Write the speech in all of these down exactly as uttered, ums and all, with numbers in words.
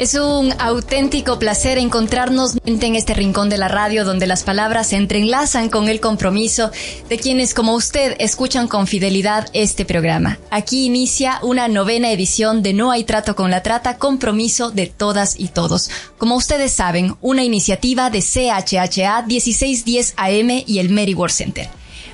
Es un auténtico placer encontrarnos en este rincón de la radio donde las palabras se entrelazan con el compromiso de quienes como usted escuchan con fidelidad este programa. Aquí inicia una novena edición de No hay trato con la trata, compromiso de todas y todos. Como ustedes saben, una iniciativa de C H H A dieciséis diez A M y el Mary Ward Center.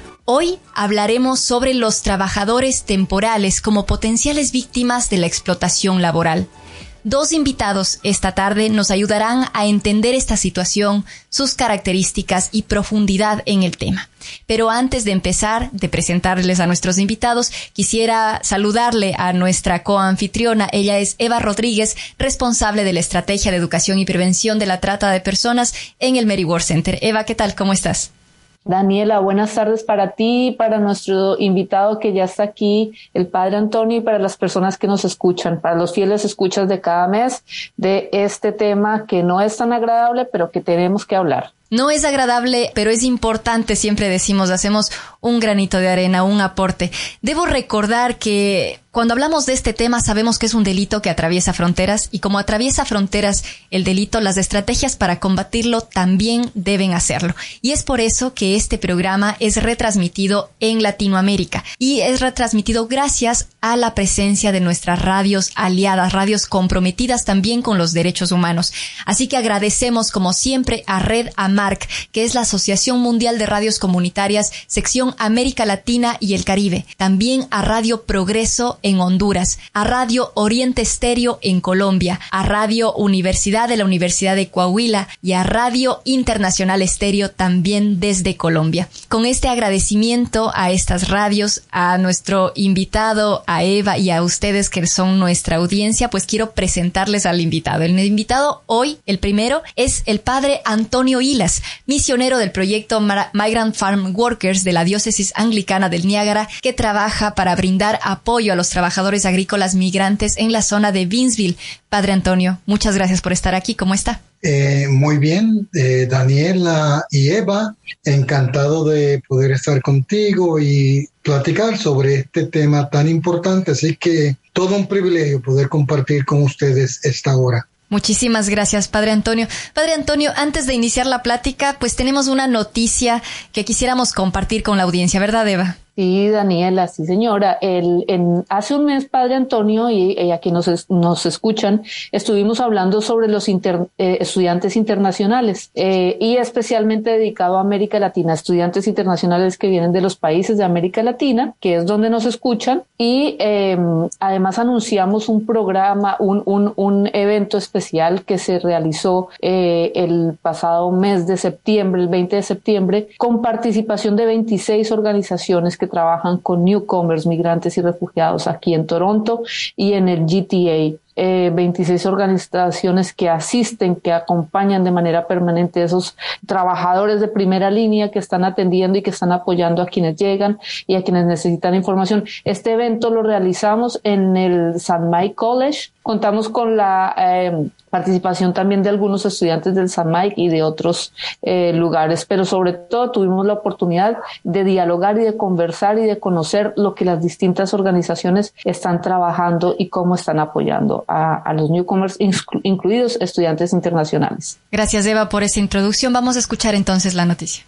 Hoy hablaremos sobre los trabajadores temporales como potenciales víctimas de la explotación laboral. Dos invitados esta tarde nos ayudarán a entender esta situación, sus características y profundidad en el tema. Pero antes de empezar, de presentarles a nuestros invitados, quisiera saludarle a nuestra coanfitriona. Ella es Eva Rodríguez, responsable de la Estrategia de Educación y Prevención de la Trata de Personas en el Mary Ward Center. Eva, ¿qué tal? ¿Cómo estás? Daniela, buenas tardes para ti, para nuestro invitado que ya está aquí, el Padre Antonio, y para las personas que nos escuchan, para los fieles escuchas de cada mes de este tema que no es tan agradable, pero que tenemos que hablar. No es agradable, pero es importante, siempre decimos, hacemos un granito de arena, un aporte. Debo recordar que cuando hablamos de este tema sabemos que es un delito que atraviesa fronteras y como atraviesa fronteras el delito, las estrategias para combatirlo también deben hacerlo. Y es por eso que este programa es retransmitido en Latinoamérica y es retransmitido gracias a la presencia de nuestras radios aliadas, radios comprometidas también con los derechos humanos. Así que agradecemos como siempre a Red AMARC, que es la Asociación Mundial de Radios Comunitarias, sección América Latina y el Caribe. También a Radio Progreso en Honduras, a Radio Oriente Estéreo en Colombia, a Radio Universidad de la Universidad de Coahuila y a Radio Internacional Estéreo también desde Colombia. Con este agradecimiento a estas radios, a nuestro invitado, a Eva y a ustedes que son nuestra audiencia, pues quiero presentarles al invitado. El invitado hoy, el primero, es el Padre Antonio Hilas, misionero del proyecto Migrant Farm Workers de la Diócesis Anglicana del Niágara, que trabaja para brindar apoyo a los trabajadores agrícolas migrantes en la zona de Vincennes. Padre Antonio, muchas gracias por estar aquí. ¿Cómo está? Eh, muy bien, eh, Daniela y Eva, encantado de poder estar contigo y platicar sobre este tema tan importante. Así que todo un privilegio poder compartir con ustedes esta hora. Muchísimas gracias, Padre Antonio. Padre Antonio, antes de iniciar la plática, pues tenemos una noticia que quisiéramos compartir con la audiencia, ¿verdad, Eva? Sí, Daniela, sí, señora. El, en, hace un mes, Padre Antonio, y, y aquí nos, es, nos escuchan, estuvimos hablando sobre los inter, eh, estudiantes internacionales eh, y especialmente dedicado a América Latina, estudiantes internacionales que vienen de los países de América Latina, que es donde nos escuchan, y eh, además anunciamos un programa, un, un, un evento especial que se realizó eh, el pasado mes de septiembre, el veinte de septiembre, con participación de veintiséis organizaciones que trabajan con newcomers, migrantes y refugiados aquí en Toronto y en el G T A. Eh, veintiséis organizaciones que asisten, que acompañan de manera permanente a esos trabajadores de primera línea que están atendiendo y que están apoyando a quienes llegan y a quienes necesitan información. Este evento lo realizamos en el Saint Mike College. Contamos con la eh, participación también de algunos estudiantes del Saint Mike y de otros eh, lugares, pero sobre todo tuvimos la oportunidad de dialogar y de conversar y de conocer lo que las distintas organizaciones están trabajando y cómo están apoyando a, a los newcomers, incluidos estudiantes internacionales. Gracias, Eva, por esa introducción. Vamos a escuchar entonces la noticia.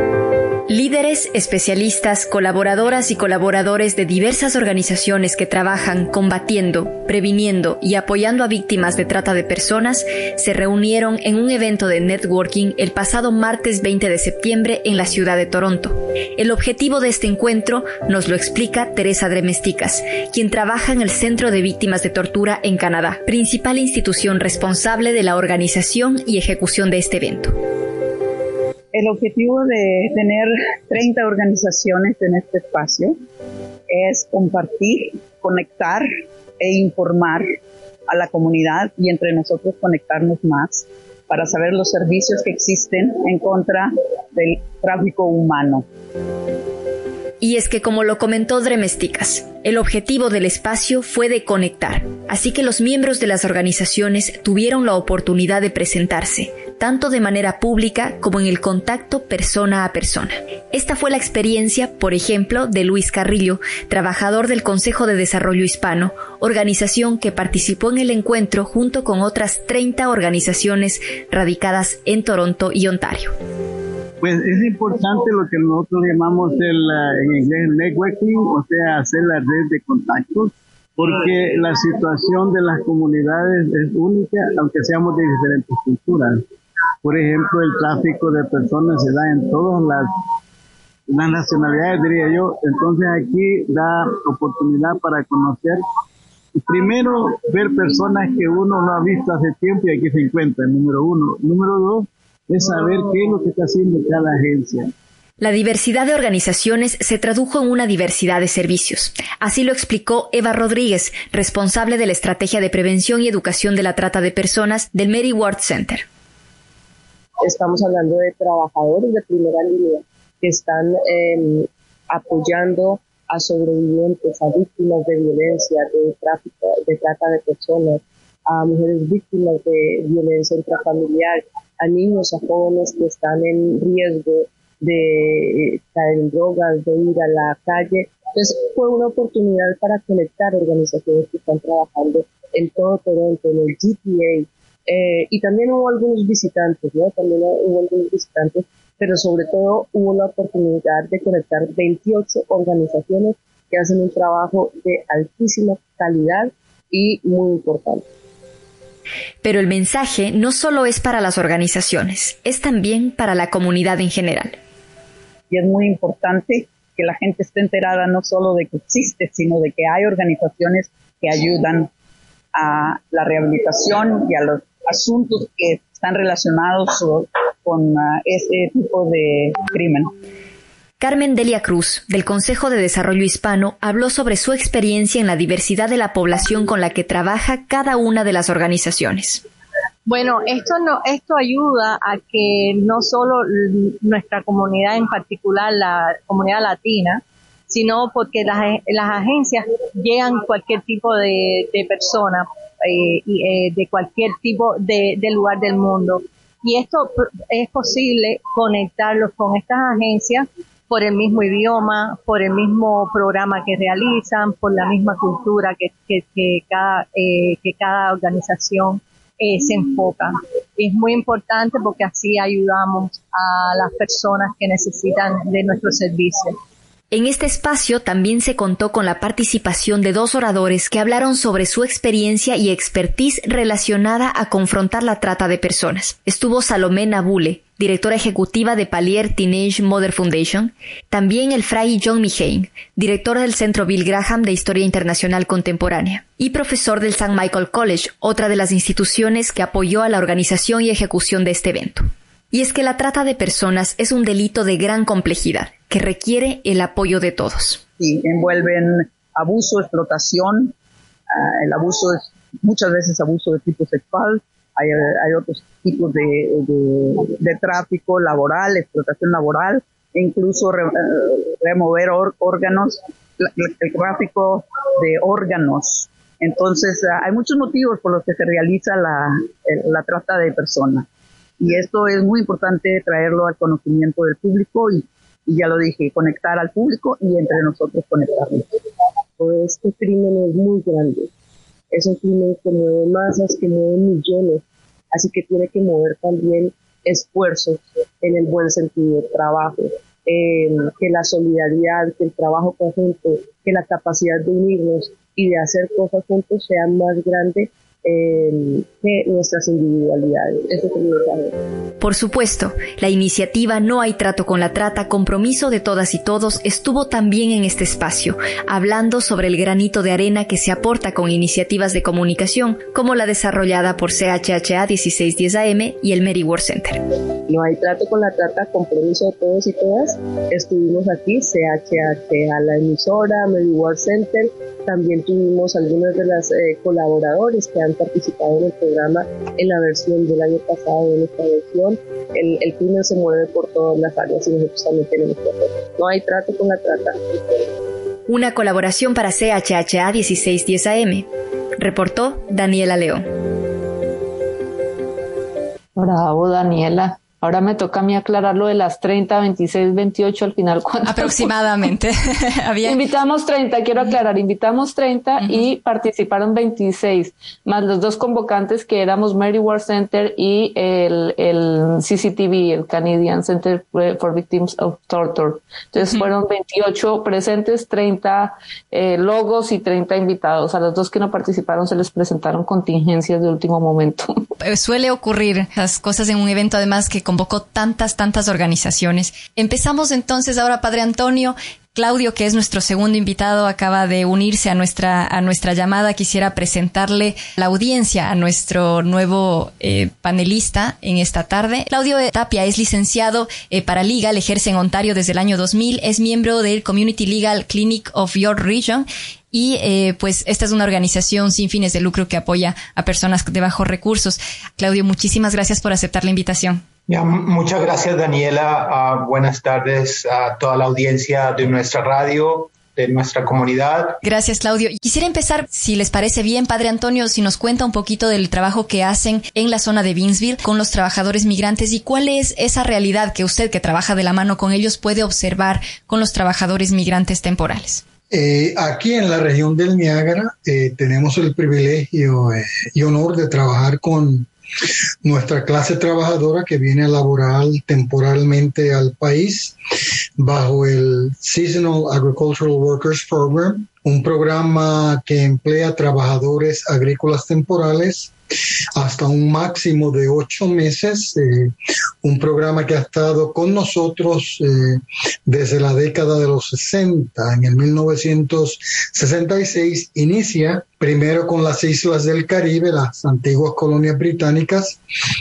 Líderes, especialistas, colaboradoras y colaboradores de diversas organizaciones que trabajan combatiendo, previniendo y apoyando a víctimas de trata de personas se reunieron en un evento de networking el pasado martes veinte de septiembre en la ciudad de Toronto. El objetivo de este encuentro nos lo explica Teresa Dremesticas, quien trabaja en el Centro de Víctimas de Tortura en Canadá, principal institución responsable de la organización y ejecución de este evento. El objetivo de tener treinta organizaciones en este espacio es compartir, conectar e informar a la comunidad y entre nosotros conectarnos más para saber los servicios que existen en contra del tráfico humano. Y es que, como lo comentó Dremesticas, el objetivo del espacio fue de conectar, así que los miembros de las organizaciones tuvieron la oportunidad de presentarse, tanto de manera pública como en el contacto persona a persona. Esta fue la experiencia, por ejemplo, de Luis Carrillo, trabajador del Consejo de Desarrollo Hispano, organización que participó en el encuentro junto con otras treinta organizaciones radicadas en Toronto y Ontario. Pues es importante lo que nosotros llamamos el, en inglés networking, o sea, hacer la red de contactos, porque la situación de las comunidades es única, aunque seamos de diferentes culturas. Por ejemplo, el tráfico de personas se da en todas las, las nacionalidades, diría yo. Entonces aquí da oportunidad para conocer, primero, ver personas que uno no ha visto hace tiempo y aquí se encuentran, número uno. Número dos, es saber qué es lo que está haciendo cada agencia. La diversidad de organizaciones se tradujo en una diversidad de servicios. Así lo explicó Eva Rodríguez, responsable de la Estrategia de Prevención y Educación de la Trata de Personas del Mary Ward Center. Estamos hablando de trabajadores de primera línea que están eh, apoyando a sobrevivientes, a víctimas de violencia, de tráfico, de trata de personas, a mujeres víctimas de violencia intrafamiliar, a niños, a jóvenes que están en riesgo de caer en drogas, de ir a la calle. Entonces fue una oportunidad para conectar organizaciones que están trabajando en todo Toronto, en el G T A, eh, y también hubo algunos visitantes, ¿no? También hubo algunos visitantes, pero sobre todo hubo la oportunidad de conectar veintiocho organizaciones que hacen un trabajo de altísima calidad y muy importante. Pero el mensaje no solo es para las organizaciones, es también para la comunidad en general. Y es muy importante que la gente esté enterada no solo de que existe, sino de que hay organizaciones que ayudan a la rehabilitación y a los asuntos que están relacionados con uh, ese tipo de crimen. Carmen Delia Cruz, del Consejo de Desarrollo Hispano, habló sobre su experiencia en la diversidad de la población con la que trabaja cada una de las organizaciones. Bueno, esto no, esto ayuda a que no solo nuestra comunidad, en particular la comunidad latina, sino porque las, las agencias llegan cualquier tipo de, de persona, eh, eh, de cualquier tipo de, de lugar del mundo. Y esto es posible conectarlos con estas agencias por el mismo idioma, por el mismo programa que realizan, por la misma cultura que, que, que, cada, eh, que cada organización eh, se enfoca. Es muy importante porque así ayudamos a las personas que necesitan de nuestro servicio. En este espacio también se contó con la participación de dos oradores que hablaron sobre su experiencia y expertise relacionada a confrontar la trata de personas. Estuvo Salomé Nabule, directora ejecutiva de Palier Teenage Mother Foundation, también el fray John Mihane, director del Centro Bill Graham de Historia Internacional Contemporánea, y profesor del Saint Michael College, otra de las instituciones que apoyó a la organización y ejecución de este evento. Y es que la trata de personas es un delito de gran complejidad, que requiere el apoyo de todos. Sí, envuelven abuso, explotación, uh, el abuso es muchas veces abuso de tipo sexual, hay, hay otros tipos de, de, de tráfico laboral, explotación laboral, e incluso re, uh, remover or, órganos, la, el tráfico de órganos. Entonces, uh, hay muchos motivos por los que se realiza la, la trata de personas. Y esto es muy importante traerlo al conocimiento del público y, y ya lo dije, conectar al público y entre nosotros conectarnos. Este crimen es muy grande. Es un crimen que mueve masas, que mueve millones. Así que tiene que mover también esfuerzos en el buen sentido, trabajo, eh, que la solidaridad, que el trabajo conjunto, que la capacidad de unirnos y de hacer cosas juntos sea más grande Eh, de nuestras individualidades. Eso es mi mensaje. Por supuesto, la iniciativa No hay trato con la trata, compromiso de todas y todos, estuvo también en este espacio, hablando sobre el granito de arena que se aporta con iniciativas de comunicación, como la desarrollada por C H H A dieciséis diez A M y el Mary Ward Center. No hay trato con la trata, compromiso de todos y todas. Estuvimos aquí, C H H A, la emisora, Mary Ward Center. También tuvimos algunas de las eh, colaboradores que han participado en el programa programa en la versión del año pasado, en esta versión. El, el túnel se mueve por todas las áreas y nosotros también tenemos que hacer. No hay trato con la trata. Una colaboración para C H H A dieciséis diez A M. Reportó Daniela León. Bravo, Daniela. Ahora me toca a mí aclarar lo de las treinta, veintiséis, veintiocho al final. Aproximadamente. Había... Invitamos treinta, quiero aclarar, invitamos treinta uh-huh. y participaron veintiséis, más los dos convocantes que éramos Mary Ward Center y el, el C C T V, el Canadian Center for Victims of Torture. Entonces uh-huh. fueron veintiocho presentes, treinta eh, logos y treinta invitados. A los dos que no participaron se les presentaron contingencias de último momento. Suele ocurrir las cosas en un evento, además que convocó tantas, tantas organizaciones. Empezamos entonces ahora, Padre Antonio. Claudio, que es nuestro segundo invitado, acaba de unirse a nuestra a nuestra llamada. Quisiera presentarle la audiencia a nuestro nuevo eh, panelista en esta tarde. Claudio Tapia es licenciado eh, para Legal, ejerce en Ontario desde el año dos mil, es miembro del Community Legal Clinic of York Region y eh, pues esta es una organización sin fines de lucro que apoya a personas de bajos recursos. Claudio, muchísimas gracias por aceptar la invitación. Ya, muchas gracias, Daniela. Uh, buenas tardes a toda la audiencia de nuestra radio, de nuestra comunidad. Gracias, Claudio. Quisiera empezar, si les parece bien, Padre Antonio, si nos cuenta un poquito del trabajo que hacen en la zona de Vincennes con los trabajadores migrantes y cuál es esa realidad que usted, que trabaja de la mano con ellos, puede observar con los trabajadores migrantes temporales. Eh, aquí en la región del Niágara eh, tenemos el privilegio eh, y honor de trabajar con nuestra clase trabajadora que viene a laborar temporalmente al país bajo el Seasonal Agricultural Workers Program, un programa que emplea trabajadores agrícolas temporales hasta un máximo de ocho meses, eh, un programa que ha estado con nosotros eh, desde la década de los sesenta. En el mil novecientos sesenta y seis inicia primero con las islas del Caribe, las antiguas colonias británicas,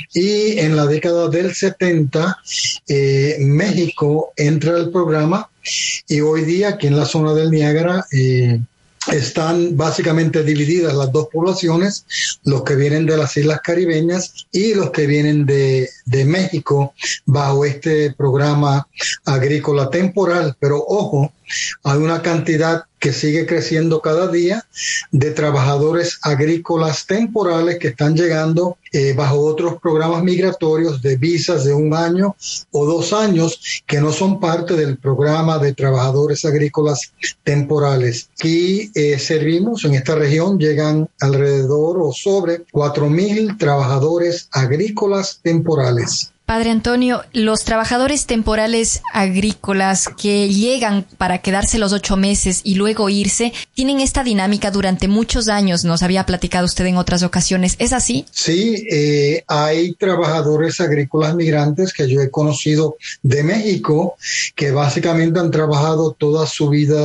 y en la década del setenta eh, México entra al programa y hoy día aquí en la zona del Niágara eh, están básicamente divididas las dos poblaciones, los que vienen de las islas caribeñas y los que vienen de, de México bajo este programa agrícola temporal. Pero ojo, hay una cantidad que sigue creciendo cada día de trabajadores agrícolas temporales que están llegando eh, bajo otros programas migratorios de visas de un año o dos años que no son parte del programa de trabajadores agrícolas temporales. Aquí eh, servimos, en esta región llegan alrededor o sobre cuatro mil trabajadores agrícolas temporales. Padre Antonio, los trabajadores temporales agrícolas que llegan para quedarse los ocho meses y luego irse, tienen esta dinámica durante muchos años, nos había platicado usted en otras ocasiones, ¿es así? Sí, eh, hay trabajadores agrícolas migrantes que yo he conocido de México, que básicamente han trabajado toda su vida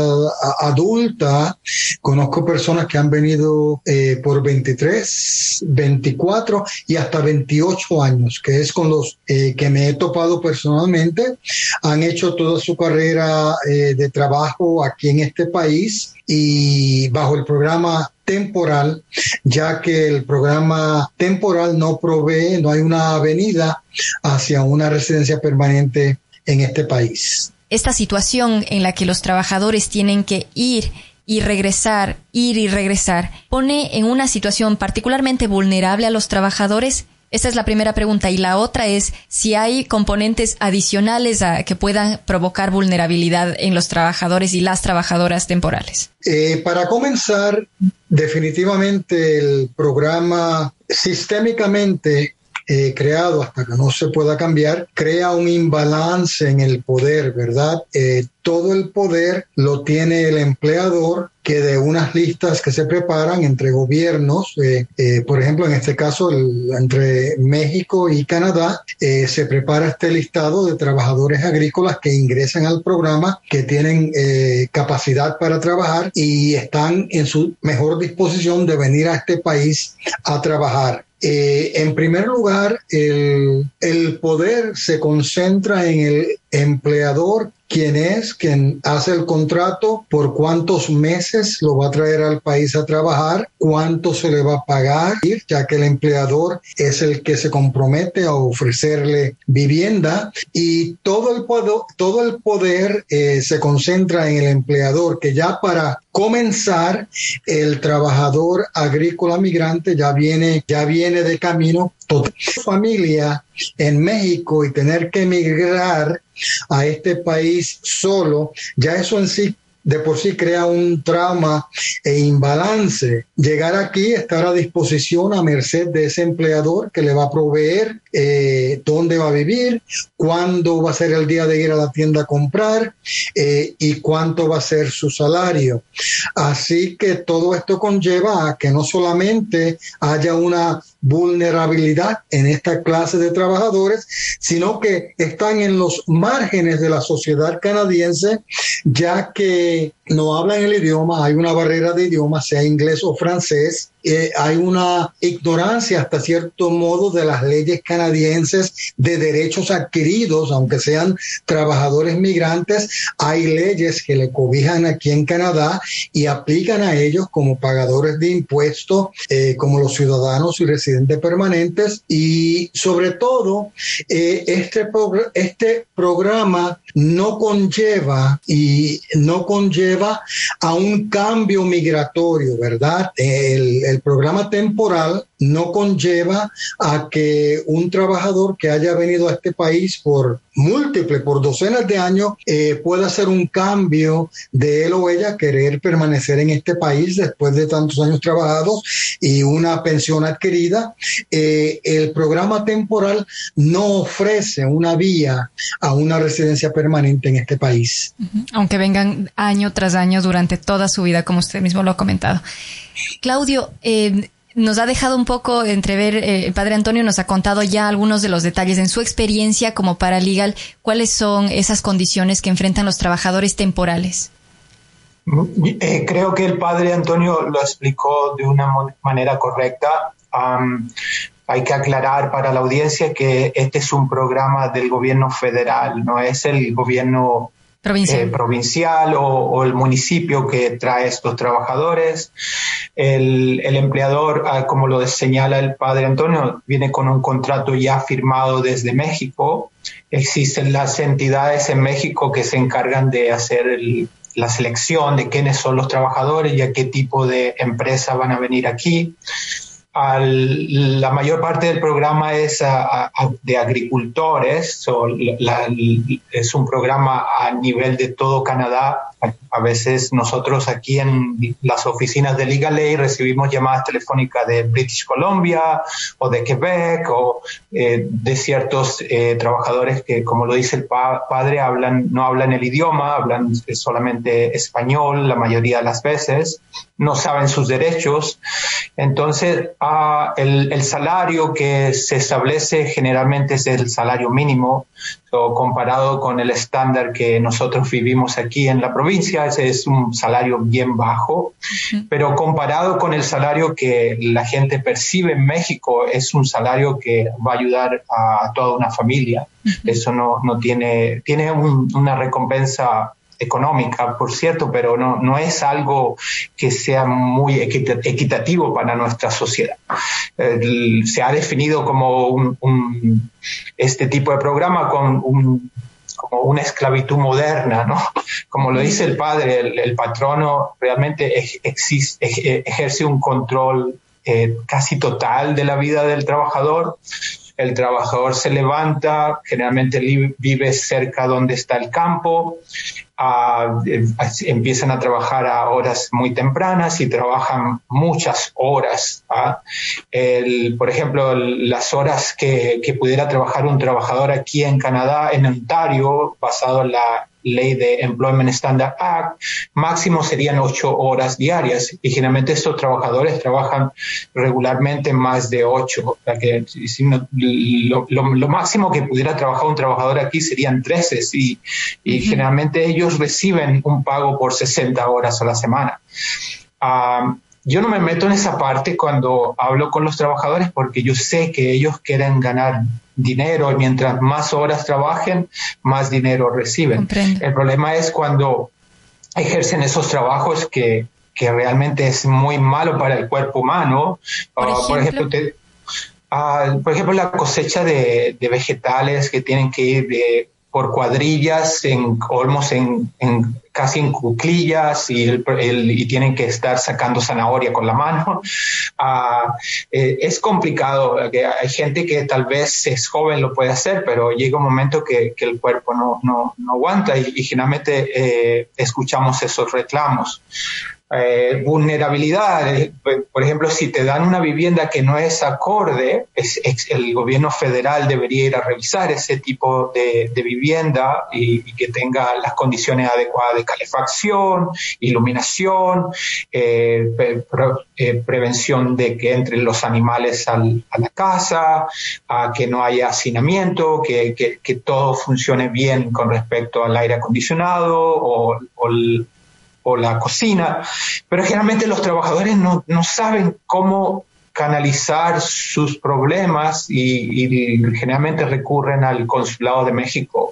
adulta. Conozco personas que han venido eh, por veintitrés, veinticuatro y hasta veintiocho años, que es con los Eh, que me he topado personalmente. Han hecho toda su carrera eh, de trabajo aquí en este país y bajo el programa temporal, ya que el programa temporal no provee, no hay una avenida hacia una residencia permanente en este país. Esta situación en la que los trabajadores tienen que ir y regresar, ir y regresar, ¿pone en una situación particularmente vulnerable a los trabajadores? Esta es la primera pregunta. Y la otra es si hay componentes adicionales a, que puedan provocar vulnerabilidad en los trabajadores y las trabajadoras temporales. Eh, para comenzar, definitivamente el programa sistémicamente eh, creado hasta que no se pueda cambiar, crea un imbalance en el poder, ¿verdad? Eh, todo el poder lo tiene el empleador, que de unas listas que se preparan entre gobiernos, eh, eh, por ejemplo, en este caso, el, entre México y Canadá, eh, se prepara este listado de trabajadores agrícolas que ingresan al programa, que tienen eh, capacidad para trabajar y están en su mejor disposición de venir a este país a trabajar. Eh, en primer lugar, el, el poder se concentra en el empleador quién es, quien hace el contrato, por cuántos meses lo va a traer al país a trabajar, cuánto se le va a pagar, ya que el empleador es el que se compromete a ofrecerle vivienda, y todo el poder, todo el poder eh, se concentra en el empleador, que ya para comenzar, el trabajador agrícola migrante ya viene, ya viene de camino. Toda familia en México y tener que emigrar a este país solo, ya eso en sí de por sí crea un trauma e imbalance. Llegar aquí, estar a disposición, a merced de ese empleador que le va a proveer eh, dónde va a vivir, cuándo va a ser el día de ir a la tienda a comprar eh, y cuánto va a ser su salario. Así que todo esto conlleva a que no solamente haya una vulnerabilidad en esta clase de trabajadores, sino que están en los márgenes de la sociedad canadiense, ya que no hablan el idioma, hay una barrera de idioma, sea inglés o francés, eh, hay una ignorancia hasta cierto modo de las leyes canadienses de derechos adquiridos, aunque sean trabajadores migrantes, hay leyes que le cobijan aquí en Canadá y aplican a ellos como pagadores de impuestos, eh, como los ciudadanos y residentes permanentes, y sobre todo eh, este, progr- este programa no conlleva y no conlleva a un cambio migratorio, ¿verdad? El, el programa temporal no conlleva a que un trabajador que haya venido a este país por múltiples, por docenas de años, eh, pueda hacer un cambio de él o ella querer permanecer en este país después de tantos años trabajados y una pensión adquirida. Eh, el programa temporal no ofrece una vía a una residencia permanente en este país. Aunque vengan año tras año durante toda su vida, como usted mismo lo ha comentado. Claudio, eh, nos ha dejado un poco entrever, eh, el padre Antonio nos ha contado ya algunos de los detalles en su experiencia como paralegal. ¿Cuáles son esas condiciones que enfrentan los trabajadores temporales? Eh, creo que el padre Antonio lo explicó de una manera correcta. Um, hay que aclarar para la audiencia que este es un programa del gobierno federal, no es el gobierno provincial, eh, provincial o, o el municipio que trae estos trabajadores. El, el empleador, ah, como lo señala el padre Antonio, viene con un contrato ya firmado desde México. Existen las entidades en México que se encargan de hacer el, la selección de quiénes son los trabajadores y a qué tipo de empresa van a venir aquí. Al, la mayor parte del programa es a, a, de agricultores, so, la, es un programa a nivel de todo Canadá. A, a veces nosotros aquí en las oficinas de Legal Aid recibimos llamadas telefónicas de British Columbia o de Quebec o eh, de ciertos eh, trabajadores que, como lo dice el pa- padre, hablan, no hablan el idioma, hablan solamente español la mayoría de las veces, no saben sus derechos. Entonces, uh, el, el salario que se establece generalmente es el salario mínimo, so, comparado con el estándar que nosotros vivimos aquí en la provincia, ese es un salario bien bajo, uh-huh. Pero comparado con el salario que la gente percibe en México, es un salario que va a ayudar a toda una familia. Uh-huh. Eso no, no tiene, tiene un, una recompensa económica, por cierto, pero no, no es algo que sea muy equitativo para nuestra sociedad. Eh, se ha definido como un, un, este tipo de programa con un, como una esclavitud moderna, ¿no? Como lo dice el padre, el, el patrono realmente existe, ejerce un control eh, casi total de la vida del trabajador. El trabajador se levanta, generalmente vive cerca donde está el campo, uh, empiezan a trabajar a horas muy tempranas y trabajan muchas horas. ¿uh? El, por ejemplo, el, las horas que, que pudiera trabajar un trabajador aquí en Canadá, en Ontario, basado en la ley de Employment Standard Act, máximo serían ocho horas diarias y generalmente estos trabajadores trabajan regularmente más de ocho. O sea que, si no, lo, lo, lo máximo que pudiera trabajar un trabajador aquí serían trece y, y uh-huh. Generalmente ellos reciben un pago por sesenta horas a la semana. Um, yo no me meto en esa parte cuando hablo con los trabajadores porque yo sé que ellos quieren ganar dinero y mientras más horas trabajen, más dinero reciben. Comprendo. El problema es cuando ejercen esos trabajos que, que realmente es muy malo para el cuerpo humano. Por uh, ejemplo, por ejemplo, te, uh, por ejemplo la cosecha de, de vegetales que tienen que ir de por cuadrillas, en olmos, en, en casi en cuclillas y, el, el, y tienen que estar sacando zanahoria con la mano. Uh, eh, es complicado. Hay gente que tal vez es joven, lo puede hacer, pero llega un momento que, que el cuerpo no, no, no aguanta y, y generalmente eh, escuchamos esos reclamos. Eh, vulnerabilidad, eh, por ejemplo, si te dan una vivienda que no es acorde, es, es, el gobierno federal debería ir a revisar ese tipo de, de vivienda y, y que tenga las condiciones adecuadas de calefacción, iluminación, eh, pre, eh, prevención de que entren los animales al, a la casa, a que no haya hacinamiento, que, que, que todo funcione bien con respecto al aire acondicionado o, o el o la cocina, pero generalmente los trabajadores no, no saben cómo canalizar sus problemas y, y generalmente recurren al Consulado de México.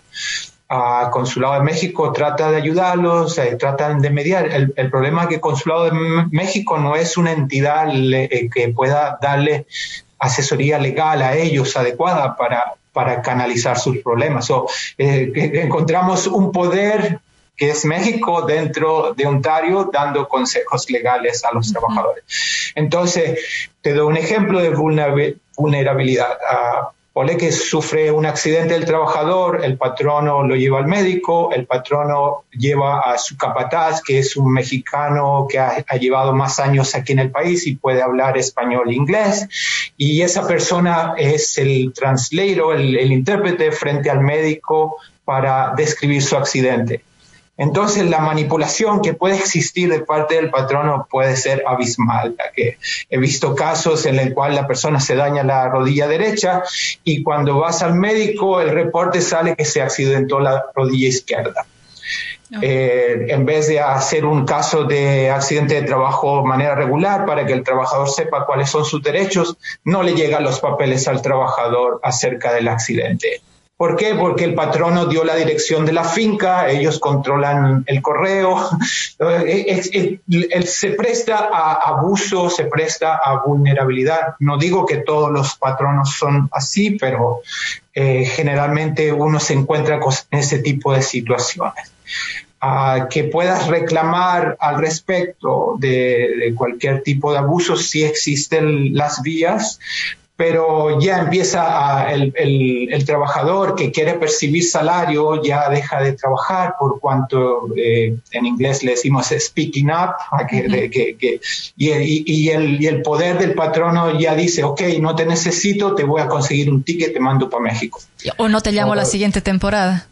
El Consulado de México trata de ayudarlos, eh, tratan de mediar. El, el problema es que el Consulado de México no es una entidad le, que pueda darle asesoría legal a ellos adecuada para, para canalizar sus problemas. So, eh, encontramos un poder que es México dentro de Ontario dando consejos legales a los uh-huh. trabajadores. Entonces, te doy un ejemplo de vulnerabilidad. Uh, Ponle que sufre un accidente el trabajador, el patrono lo lleva al médico, el patrono lleva a su capataz, que es un mexicano que ha, ha llevado más años aquí en el país y puede hablar español e inglés, y esa persona es el translator, el, el intérprete frente al médico para describir su accidente. Entonces, la manipulación que puede existir de parte del patrono puede ser abismal. Que he visto casos en el cual la persona se daña la rodilla derecha y cuando vas al médico el reporte sale que se accidentó la rodilla izquierda. Okay. Eh, en vez de hacer un caso de accidente de trabajo de manera regular para que el trabajador sepa cuáles son sus derechos, no le llegan los papeles al trabajador acerca del accidente. ¿Por qué? Porque el patrono dio la dirección de la finca, ellos controlan el correo, él, él, él se presta a abuso, se presta a vulnerabilidad. No digo que todos los patronos son así, pero eh, generalmente uno se encuentra con ese tipo de situaciones. Uh, que puedas reclamar al respecto de, de cualquier tipo de abuso, sí existen las vías, pero ya empieza a, el, el, el trabajador que quiere percibir salario ya deja de trabajar por cuanto eh, en inglés le decimos speaking up, que, uh-huh. de, que, que, y, y, y, el, y el poder del patrono ya dice, ok, no te necesito, te voy a conseguir un ticket, te mando para México. O no te llamo o, la siguiente temporada.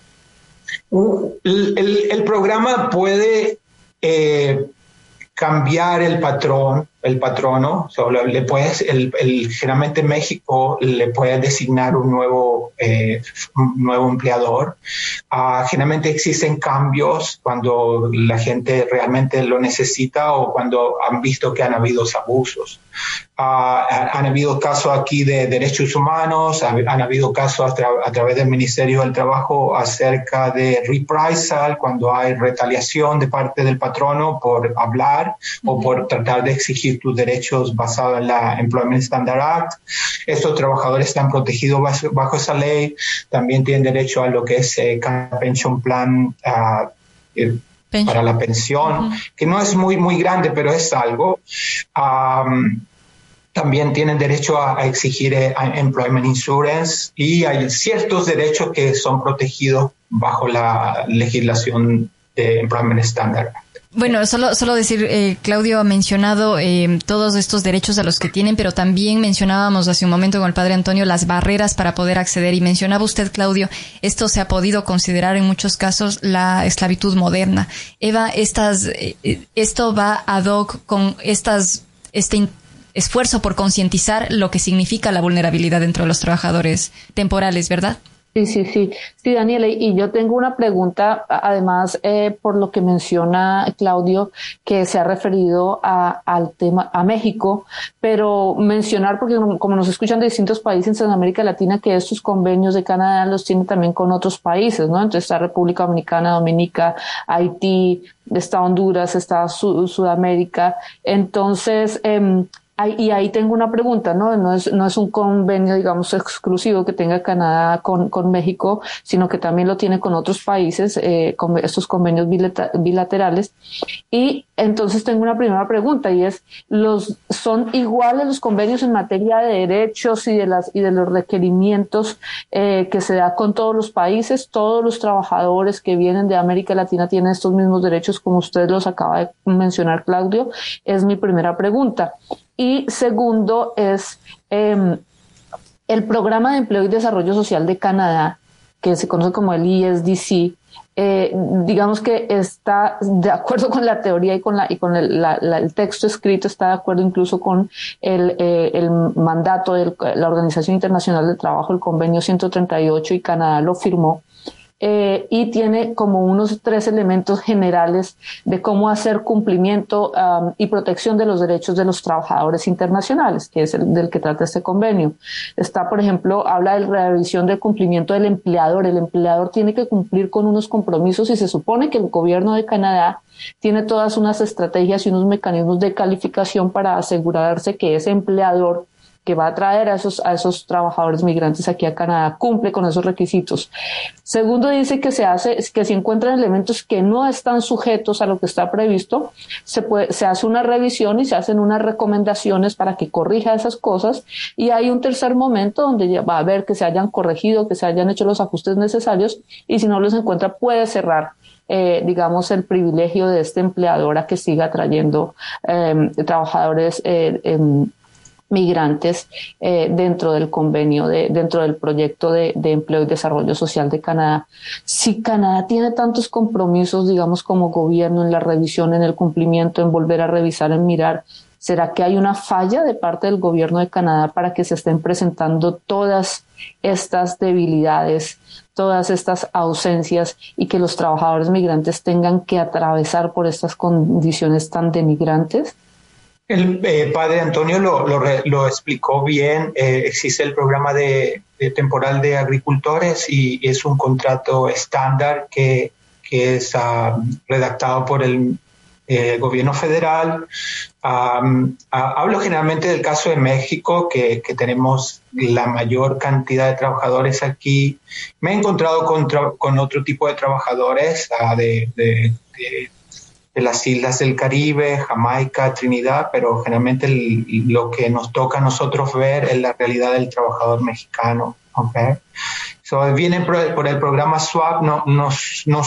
El, el, el programa puede eh, cambiar el patrón, el patrono, so, le puedes, el, el, generalmente en México le puede designar un nuevo, eh, un nuevo empleador. Uh, generalmente existen cambios cuando la gente realmente lo necesita o cuando han visto que han habido abusos. Uh, han habido casos aquí de derechos humanos, han, han habido casos a, tra- a través del Ministerio del Trabajo acerca de reprisal, cuando hay retaliación de parte del patrono por hablar uh-huh. o por tratar de exigir tus derechos basados en la Employment Standard Act. Estos trabajadores están protegidos bajo, bajo esa ley. También tienen derecho a lo que es eh, Pension Plan uh, eh, para la pensión, uh-huh. que no es muy, muy grande, pero es algo. Um, También tienen derecho a, a exigir eh, a Employment Insurance y hay ciertos derechos que son protegidos bajo la legislación de Employment Standard. Bueno, solo, solo decir, eh, Claudio ha mencionado eh, todos estos derechos a los que tienen, pero también mencionábamos hace un momento con el padre Antonio las barreras para poder acceder. Y mencionaba usted, Claudio, esto se ha podido considerar en muchos casos la esclavitud moderna. Eva, estas, eh, esto va ad hoc con estas, este esfuerzo por concientizar lo que significa la vulnerabilidad dentro de los trabajadores temporales, ¿verdad? Sí, sí, sí, sí, Daniela, y yo tengo una pregunta, además, eh, por lo que menciona Claudio, que se ha referido a, al tema, a México, pero mencionar, porque como nos escuchan de distintos países en América Latina, que estos convenios de Canadá los tiene también con otros países, ¿no? Entonces está República Dominicana, Dominica, Haití, está Honduras, está Sud- Sudamérica, entonces, eh, y ahí tengo una pregunta, ¿no? No es, no es un convenio, digamos, exclusivo que tenga Canadá con, con México, sino que también lo tiene con otros países, eh, con estos convenios bilaterales. Y entonces tengo una primera pregunta y es, ¿los, son iguales los convenios en materia de derechos y de las, y de los requerimientos, eh, que se da con todos los países? ¿Todos los trabajadores que vienen de América Latina tienen estos mismos derechos como usted los acaba de mencionar, Claudio? Es mi primera pregunta. Y segundo es eh, el Programa de Empleo y Desarrollo Social de Canadá, que se conoce como el E S D C, eh, digamos que está de acuerdo con la teoría y con la y con el, la, la, el texto escrito, está de acuerdo incluso con el, eh, el mandato de la Organización Internacional del Trabajo, el Convenio ciento treinta y ocho, y Canadá lo firmó. Eh, y tiene como unos tres elementos generales de cómo hacer cumplimiento um, y protección de los derechos de los trabajadores internacionales, que es el del que trata este convenio. Está, por ejemplo, habla de la revisión del cumplimiento del empleador. El empleador tiene que cumplir con unos compromisos y se supone que el gobierno de Canadá tiene todas unas estrategias y unos mecanismos de calificación para asegurarse que ese empleador que va a traer a esos, a esos trabajadores migrantes aquí a Canadá cumple con esos requisitos. Segundo, dice que se hace, que si encuentran elementos que no están sujetos a lo que está previsto, se puede, se hace una revisión y se hacen unas recomendaciones para que corrija esas cosas. Y hay un tercer momento donde va a ver que se hayan corregido, que se hayan hecho los ajustes necesarios, y si no los encuentra puede cerrar Eh, digamos, el privilegio de este empleador a que siga trayendo eh, trabajadores eh, eh, migrantes eh, dentro del convenio, de, dentro del proyecto de, de empleo y desarrollo social de Canadá. Si Canadá tiene tantos compromisos, digamos, como gobierno en la revisión, en el cumplimiento, en volver a revisar, en mirar, ¿será que hay una falla de parte del gobierno de Canadá para que se estén presentando todas estas debilidades, todas estas ausencias, y que los trabajadores migrantes tengan que atravesar por estas condiciones tan denigrantes? El eh, padre Antonio lo, lo, lo explicó bien. Eh, existe el programa de, de temporal de agricultores y es un contrato estándar que, que es uh, redactado por el eh, gobierno federal. Um, uh, hablo generalmente del caso de México, que, que tenemos la mayor cantidad de trabajadores aquí. Me he encontrado con, tra- con otro tipo de trabajadores uh, de, de, de de las islas del Caribe, Jamaica, Trinidad, pero generalmente el, lo que nos toca a nosotros ver es la realidad del trabajador mexicano. Okay. So, vienen por, por el programa SWAP, no, no, no,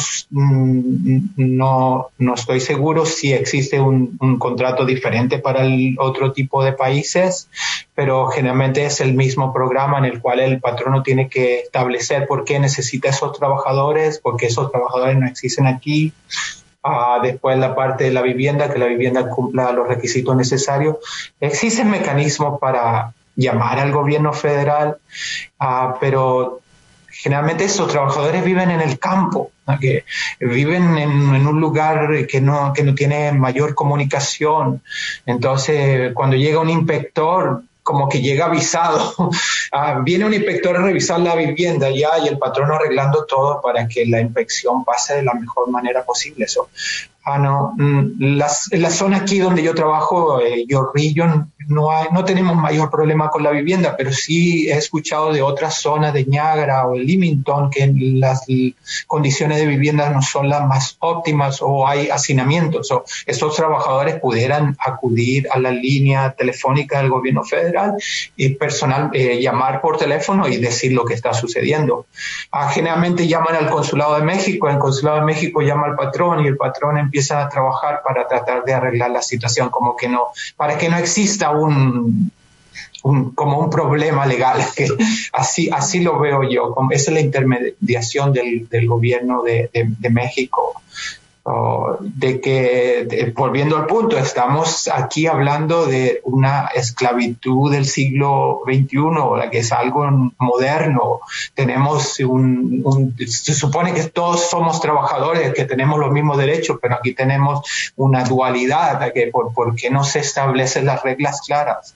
no, no estoy seguro si existe un, un contrato diferente para el otro tipo de países, pero generalmente es el mismo programa en el cual el patrono tiene que establecer por qué necesita esos trabajadores, porque esos trabajadores no existen aquí. Uh, después la parte de la vivienda, que la vivienda cumpla los requisitos necesarios. Existen mecanismos para llamar al gobierno federal, uh, pero generalmente esos trabajadores viven en el campo, ¿no? Que viven en, en un lugar que no, que no tiene mayor comunicación. Entonces, cuando llega un inspector, como que llega avisado. Uh, viene un inspector a revisar la vivienda ya y el patrón arreglando todo para que la inspección pase de la mejor manera posible. Eso. Ah, no, las, en la zona aquí donde yo trabajo, eh, York Region, no, hay, no tenemos mayor problema con la vivienda, pero sí he escuchado de otras zonas de Niágara o de Limington que las condiciones de vivienda no son las más óptimas o hay hacinamientos. O estos trabajadores pudieran acudir a la línea telefónica del gobierno federal y personal eh, llamar por teléfono y decir lo que está sucediendo. Ah, generalmente llaman al Consulado de México, el Consulado de México llama al patrón y el patrón empieza a trabajar para tratar de arreglar la situación, como que no, para que no exista un, un como un problema legal. Que así, así lo veo yo. Esa es la intermediación del, del gobierno de, de, de México. Oh, de que, de, volviendo al punto, estamos aquí hablando de una esclavitud del siglo veintiuno, la que es algo moderno. Tenemos un, un, se supone que todos somos trabajadores, que tenemos los mismos derechos, pero aquí tenemos una dualidad, que por, ¿por qué no se establecen las reglas claras?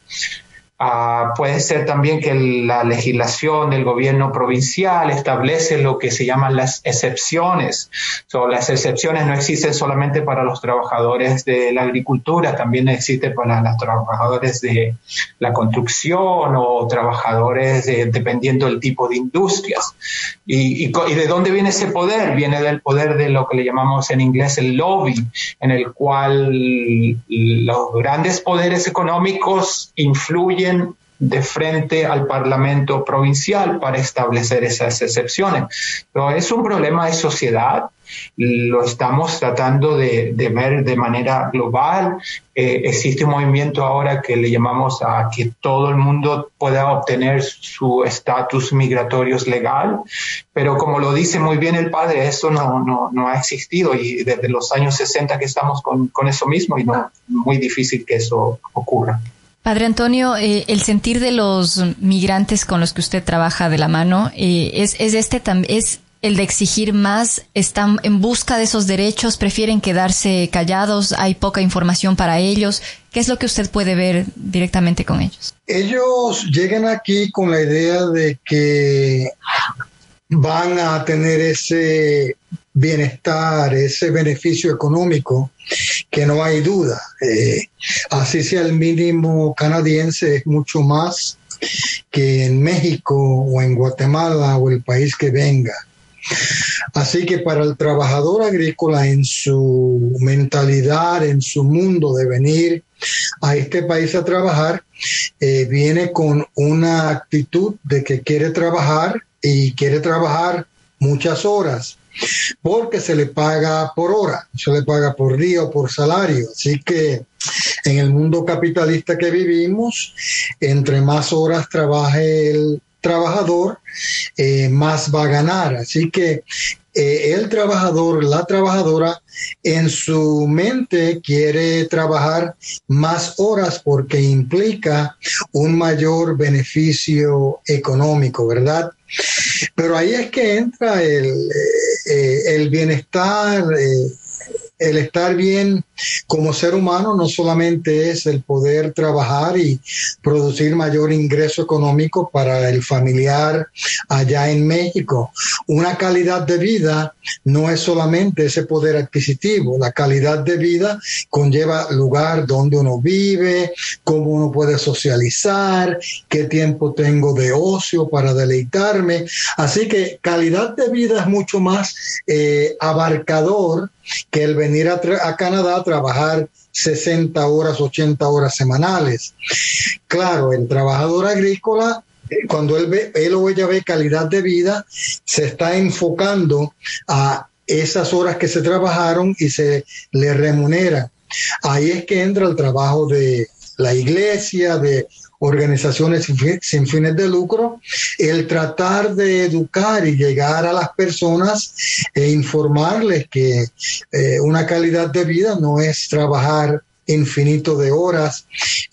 Uh, puede ser también que la legislación del gobierno provincial establece lo que se llaman las excepciones. So, las excepciones no existen solamente para los trabajadores de la agricultura, también existen para los trabajadores de la construcción o trabajadores de, dependiendo del tipo de industrias. Y, y, y de dónde viene ese poder? Viene del poder de lo que le llamamos en inglés el lobby, en el cual los grandes poderes económicos influyen de frente al Parlamento provincial para establecer esas excepciones. Pero es un problema de sociedad, lo estamos tratando de, de ver de manera global. Eh, existe un movimiento ahora que le llamamos a que todo el mundo pueda obtener su estatus migratorio legal, pero como lo dice muy bien el padre, eso no, no, no ha existido y desde los años sesenta que estamos con, con eso mismo y no, muy difícil que eso ocurra. Padre Antonio, eh, el sentir de los migrantes con los que usted trabaja de la mano, eh, es, es este también, es el de exigir más, están en busca de esos derechos, prefieren quedarse callados, hay poca información para ellos. ¿Qué es lo que usted puede ver directamente con ellos? Ellos llegan aquí con la idea de que van a tener ese bienestar, ese beneficio económico, que no hay duda. Eh, así sea el mínimo canadiense, es mucho más que en México o en Guatemala o el país que venga. Así que para el trabajador agrícola, en su mentalidad, en su mundo de venir a este país a trabajar, eh, viene con una actitud de que quiere trabajar y quiere trabajar muchas horas, porque se le paga por hora, se le paga por día o por salario. Así que en el mundo capitalista que vivimos, entre más horas trabaje el trabajador, eh, más va a ganar. Así que eh, el trabajador, la trabajadora, en su mente quiere trabajar más horas porque implica un mayor beneficio económico, ¿verdad? Pero ahí es que entra el, eh, el bienestar, eh, el estar bien como ser humano. No solamente es el poder trabajar y producir mayor ingreso económico para el familiar allá en México. Una calidad de vida no es solamente ese poder adquisitivo. La calidad de vida conlleva lugar donde uno vive, cómo uno puede socializar, qué tiempo tengo de ocio para deleitarme. Así que calidad de vida es mucho más eh, abarcador que el venir a, a Canadá a trabajar sesenta horas, ochenta horas semanales. Claro, el trabajador agrícola, cuando él ve, él o ella ve calidad de vida, se está enfocando a esas horas que se trabajaron y se le remunera. Ahí es que entra el trabajo de la iglesia, de organizaciones sin fines de lucro, el tratar de educar y llegar a las personas e informarles que eh, una calidad de vida no es trabajar infinito de horas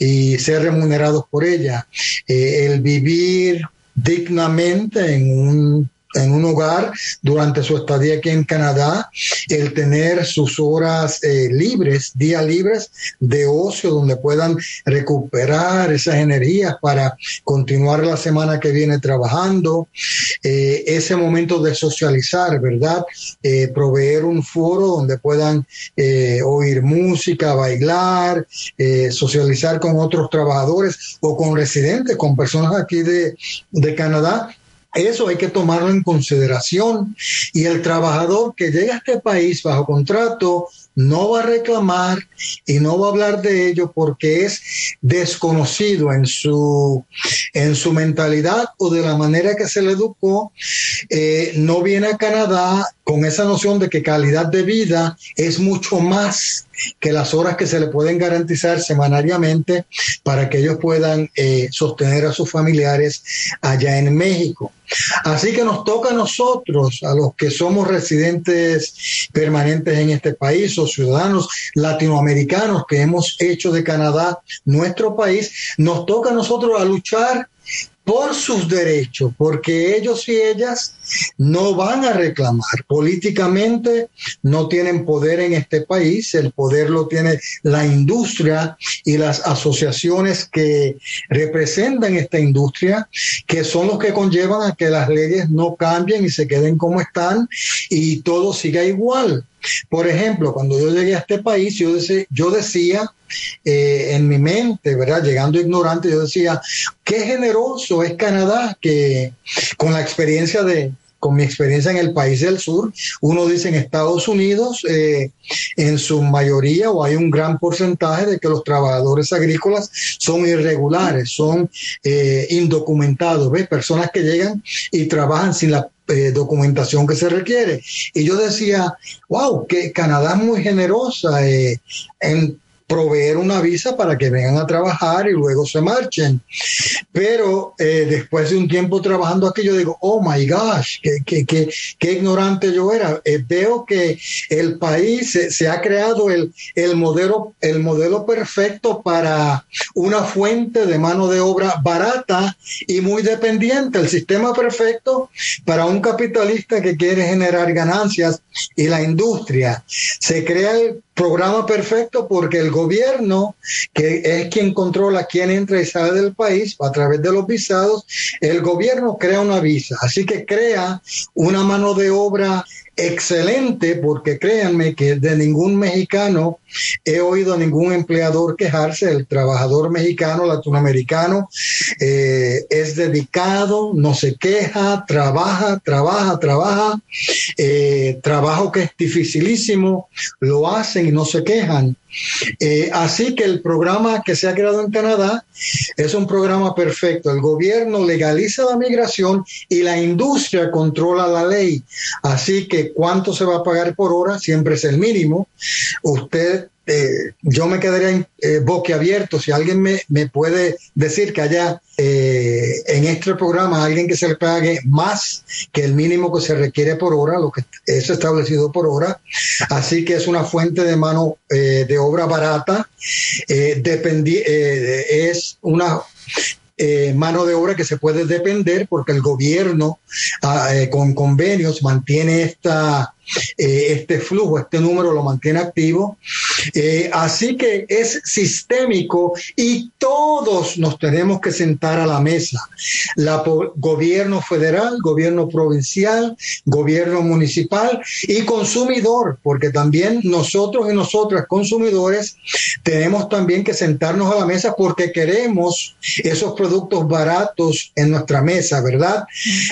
y ser remunerados por ella. Eh, el vivir dignamente en un en un hogar durante su estadía aquí en Canadá, el tener sus horas eh, libres, días libres de ocio, donde puedan recuperar esas energías para continuar la semana que viene trabajando, eh, ese momento de socializar, ¿verdad? Eh, proveer un foro donde puedan eh, oír música, bailar, eh, socializar con otros trabajadores o con residentes, con personas aquí de, de Canadá. Eso hay que tomarlo en consideración, y el trabajador que llega a este país bajo contrato no va a reclamar y no va a hablar de ello porque es desconocido en su, en su mentalidad o de la manera que se le educó eh, no viene a Canadá con esa noción de que calidad de vida es mucho más que las horas que se le pueden garantizar semanariamente para que ellos puedan eh, sostener a sus familiares allá en México. Así que nos toca a nosotros, a los que somos residentes permanentes en este país o ciudadanos latinoamericanos que hemos hecho de Canadá nuestro país, nos toca a nosotros a luchar por sus derechos, porque ellos y ellas no van a reclamar. Políticamente no tienen poder en este país, el poder lo tiene la industria y las asociaciones que representan esta industria, que son los que conllevan a que las leyes no cambien y se queden como están y todo siga igual. Por ejemplo, cuando yo llegué a este país, yo decía, yo decía eh, en mi mente, ¿verdad? Llegando ignorante, yo decía, qué generoso es Canadá, que con la experiencia de, con mi experiencia en el país del sur, uno dice en Estados Unidos, eh, en su mayoría o hay un gran porcentaje de que los trabajadores agrícolas son irregulares, son eh, indocumentados, ¿ves? Personas que llegan y trabajan sin la Eh, documentación que se requiere. Y yo decía, wow, que Canadá es muy generosa eh, en proveer una visa para que vengan a trabajar y luego se marchen. Pero eh, después de un tiempo trabajando aquí, yo digo, oh my gosh, qué, qué, qué, qué ignorante yo era. Eh, veo que el país se, se ha creado el, el, modelo, el modelo perfecto para una fuente de mano de obra barata y muy dependiente. El sistema perfecto para un capitalista que quiere generar ganancias y la industria. Se crea el programa perfecto porque el gobierno, que es quien controla quién entra y sale del país a través de los visados, el gobierno crea una visa, así que crea una mano de obra excelente, porque créanme que de ningún mexicano he oído a ningún empleador quejarse. El trabajador mexicano, latinoamericano, eh, es dedicado, no se queja, trabaja, trabaja, trabaja, eh, trabajo que es dificilísimo, lo hacen y no se quejan. Eh, así que el programa que se ha creado en Canadá es un programa perfecto. El gobierno legaliza la migración y la industria controla la ley. Así que cuánto se va a pagar por hora siempre es el mínimo. Usted, eh, yo me quedaría eh, boquiabierto si alguien me, me puede decir que haya eh, en este programa alguien que se le pague más que el mínimo que se requiere por hora, lo que es establecido por hora. Así que es una fuente de mano eh, de obra barata. Eh, dependi- eh, es una Eh, mano de obra que se puede depender porque el gobierno eh, con convenios mantiene esta, eh, este flujo, este número lo mantiene activo. Eh, así que es sistémico y todos nos tenemos que sentar a la mesa. La po- gobierno federal, gobierno provincial, gobierno municipal y consumidor, porque también nosotros y nosotras consumidores tenemos también que sentarnos a la mesa porque queremos esos productos baratos en nuestra mesa, ¿verdad?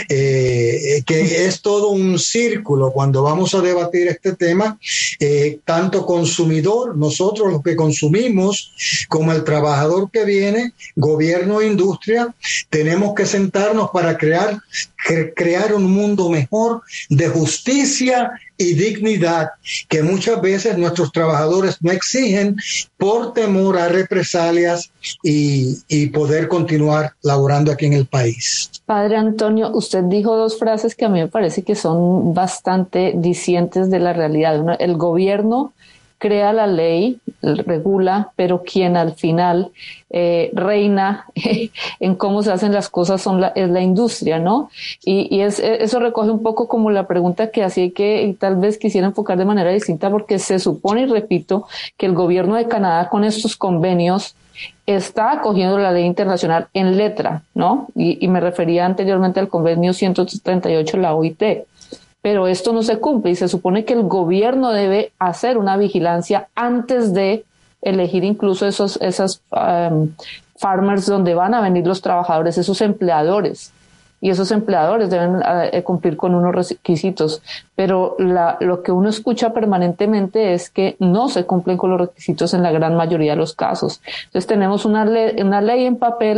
Eh, que es todo un círculo cuando vamos a debatir este tema, eh, tanto consumidor, nosotros los que consumimos, como el trabajador que viene, gobierno e industria, tenemos que sentarnos para crear, cre- crear un mundo mejor de justicia y dignidad que muchas veces nuestros trabajadores no exigen por temor a represalias y, y poder continuar laborando aquí en el país. Padre Antonio, usted dijo dos frases que a mí me parece que son bastante dicientes de la realidad. Una, el gobierno crea la ley, regula, pero quien al final eh, reina en cómo se hacen las cosas son la, es la industria, ¿no? Y, y es, eso recoge un poco como la pregunta que hacía que y tal vez quisiera enfocar de manera distinta, porque se supone, y repito, que el gobierno de Canadá con estos convenios está acogiendo la ley internacional en letra, ¿no? Y, y me refería anteriormente al convenio ciento treinta y ocho de la O I T. Pero esto no se cumple y se supone que el gobierno debe hacer una vigilancia antes de elegir incluso esos esas um, farmers donde van a venir los trabajadores, esos empleadores. Y esos empleadores deben uh, cumplir con unos requisitos. Pero la, lo que uno escucha permanentemente es que no se cumplen con los requisitos en la gran mayoría de los casos. Entonces tenemos una, le- una ley en papel,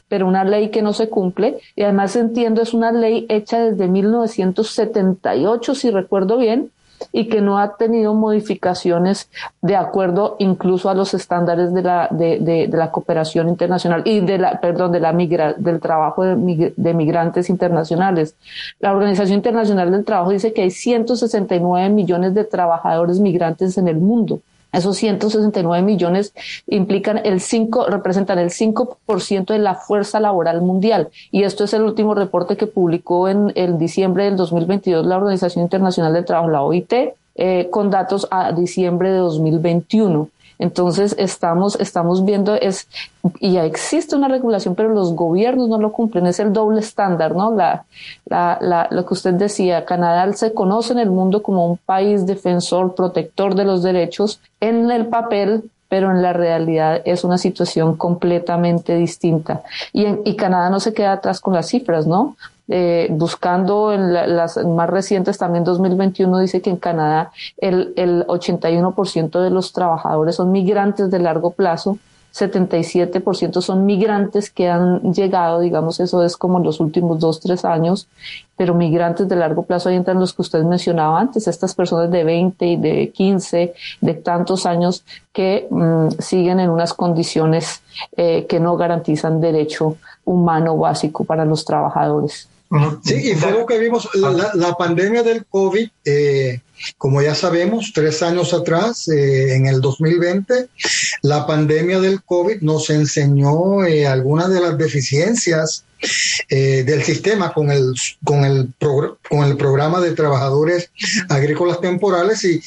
pero una ley que no se cumple, y además entiendo es una ley hecha desde mil novecientos setenta y ocho, si recuerdo bien, y que no ha tenido modificaciones de acuerdo incluso a los estándares de la de, de, de la cooperación internacional y de la perdón de la migra, del trabajo de, mig, de migrantes internacionales. La Organización Internacional del Trabajo dice que hay ciento sesenta y nueve millones de trabajadores migrantes en el mundo. Esos ciento sesenta y nueve millones implican el cinco, representan el cinco por ciento de la fuerza laboral mundial. Y esto es el último reporte que publicó en el diciembre del dos mil veintidós la Organización Internacional del Trabajo, la O I T, eh, con datos a diciembre de dos mil veintiuno. Entonces estamos, estamos viendo es, y ya existe una regulación, pero los gobiernos no lo cumplen, es el doble estándar, ¿no? La, la, la, lo que usted decía, Canadá se conoce en el mundo como un país defensor, protector de los derechos en el papel, pero en la realidad es una situación completamente distinta. Y, en, y Canadá no se queda atrás con las cifras, ¿no? Eh, buscando en la, las más recientes, también dos mil veintiuno dice que en Canadá el, el ochenta y uno por ciento de los trabajadores son migrantes de largo plazo, setenta y siete por ciento son migrantes que han llegado, digamos, eso es como en los últimos dos, tres años, pero migrantes de largo plazo, ahí entran los que usted mencionaba antes, estas personas de veinte y de quince, de tantos años que mmm, siguen en unas condiciones eh, que no garantizan derecho humano básico para los trabajadores. Sí, y fue lo que vimos, la, la pandemia del COVID, eh, como ya sabemos, tres años atrás, eh, en el dos mil veinte, la pandemia del COVID nos enseñó eh, algunas de las deficiencias eh, del sistema con el, con, el progr- con el programa de trabajadores agrícolas temporales y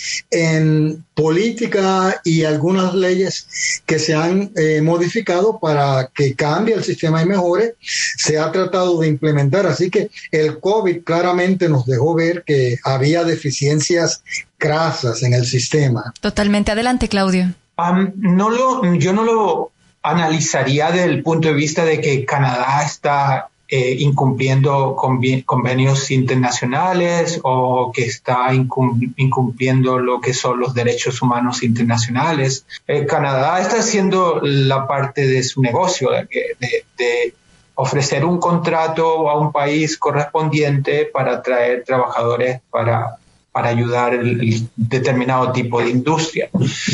en política y algunas leyes que se han eh, modificado para que cambie el sistema y mejore, se ha tratado de implementar. Así que el COVID claramente nos dejó ver que había deficiencias crasas en el sistema. Totalmente. Adelante, Claudio. Um, no lo, yo no lo analizaría desde el punto de vista de que Canadá está eh, incumpliendo convi- convenios internacionales o que está incum- incumpliendo lo que son los derechos humanos internacionales. Eh, Canadá está haciendo la parte de su negocio, de, de, de ofrecer un contrato a un país correspondiente para traer trabajadores para para ayudar el, el determinado tipo de industria.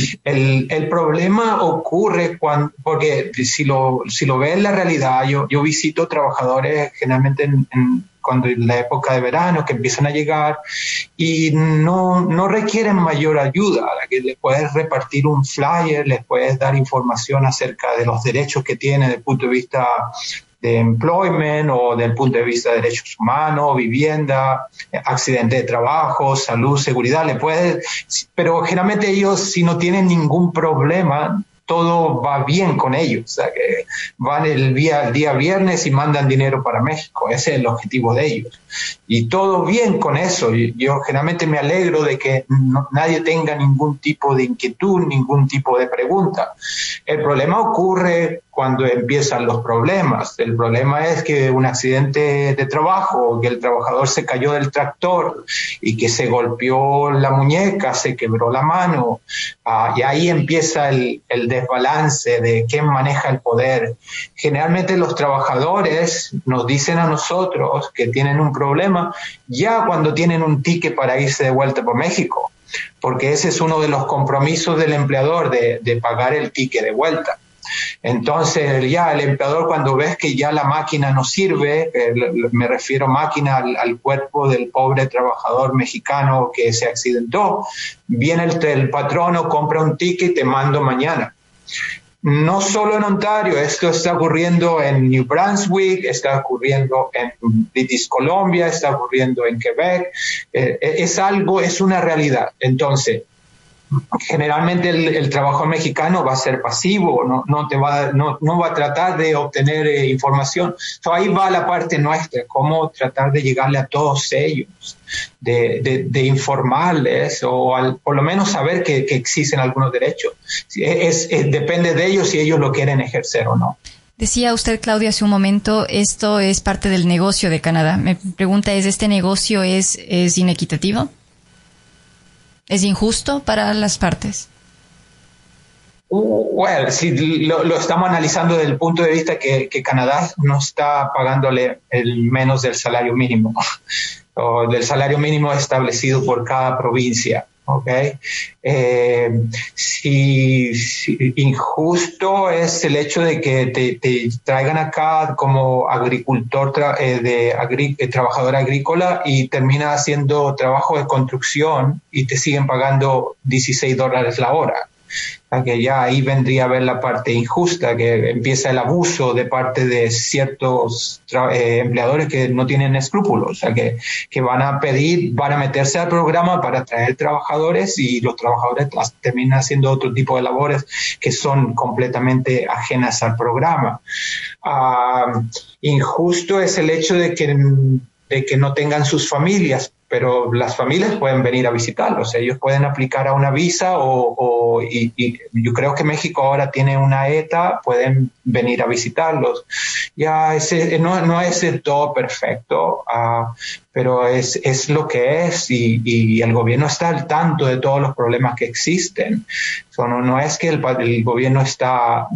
El, el problema ocurre cuando, porque si lo, si lo ve en la realidad, yo, yo visito trabajadores generalmente en, en, cuando en la época de verano que empiezan a llegar y no, no requieren mayor ayuda, que les puedes repartir un flyer, les puedes dar información acerca de los derechos que tienen desde el punto de vista de employment o del punto de vista de derechos humanos, vivienda, accidente de trabajo, salud, seguridad, le puede, pero generalmente ellos si no tienen ningún problema, todo va bien con ellos, o sea que van el día, el día viernes y mandan dinero para México, ese es el objetivo de ellos. Y todo bien con eso, yo generalmente me alegro de que no, nadie tenga ningún tipo de inquietud, ningún tipo de pregunta. El problema ocurre cuando empiezan los problemas. El problema es que un accidente de trabajo, que el trabajador se cayó del tractor y que se golpeó la muñeca, se quebró la mano, uh, y ahí empieza el, el desbalance de quién maneja el poder. Generalmente los trabajadores nos dicen a nosotros que tienen un problema ya cuando tienen un ticket para irse de vuelta por México, porque ese es uno de los compromisos del empleador de, de pagar el ticket de vuelta. Entonces ya el empleador cuando ves que ya la máquina no sirve, eh, me refiero máquina al, al cuerpo del pobre trabajador mexicano que se accidentó, viene el, el patrono, compra un ticket y te mando mañana. No solo en Ontario, esto está ocurriendo en New Brunswick, está ocurriendo en British Columbia, está ocurriendo en Quebec, eh, es algo, es una realidad. Entonces, generalmente el, el trabajador mexicano va a ser pasivo, no, no, te va, no, no va a tratar de obtener eh, información. So, ahí va la parte nuestra, cómo tratar de llegarle a todos ellos, de, de, de informarles o al, por lo menos saber que, que existen algunos derechos. Es, es, depende de ellos si ellos lo quieren ejercer o no. Decía usted, Claudia, hace un momento, esto es parte del negocio de Canadá. Mi pregunta es, ¿este negocio es, es inequitativo? ¿Es injusto para las partes? Bueno, si lo, lo estamos analizando desde el punto de vista que, que Canadá no está pagándole el menos del salario mínimo, o del salario mínimo establecido por cada provincia. Okay. Eh, si, si injusto es el hecho de que te, te traigan acá como agricultor, tra, eh, de agri, eh, trabajador agrícola y termina haciendo trabajo de construcción y te siguen pagando dieciséis dólares la hora. O sea, que ya ahí vendría a ver la parte injusta, que empieza el abuso de parte de ciertos eh, empleadores que no tienen escrúpulos, o sea, que, que van a pedir, van a meterse al programa para traer trabajadores y los trabajadores terminan haciendo otro tipo de labores que son completamente ajenas al programa. Uh, injusto es el hecho de que, de que no tengan sus familias, pero las familias pueden venir a visitarlos, ellos pueden aplicar a una visa o, o y, y yo creo que México ahora tiene una E T A, pueden venir a visitarlos. Ya ese, no, no es el todo perfecto, uh, pero es, es lo que es y, y el gobierno está al tanto de todos los problemas que existen. So, no, no es que el, el gobierno está